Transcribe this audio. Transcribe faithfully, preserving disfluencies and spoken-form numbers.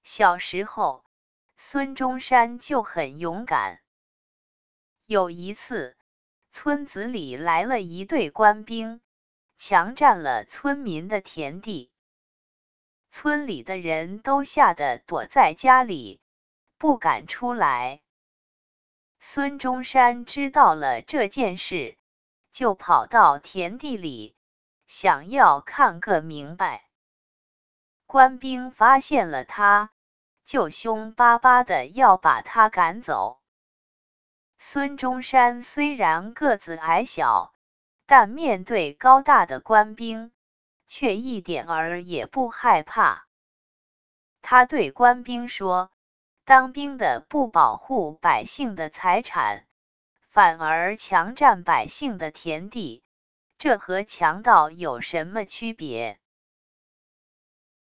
小时候，孙中山就很勇敢。有一次，村子里来了一队官兵，强占了村民的田地。村里的人都吓得躲在家里，不敢出来。孙中山知道了这件事，就跑到田地里，想要看个明白。官兵发现了他，就凶巴巴的要把他赶走。孙中山虽然个子矮小，但面对高大的官兵，却一点儿也不害怕。他对官兵说：“当兵的不保护百姓的财产，反而强占百姓的田地，这和强盗有什么区别？”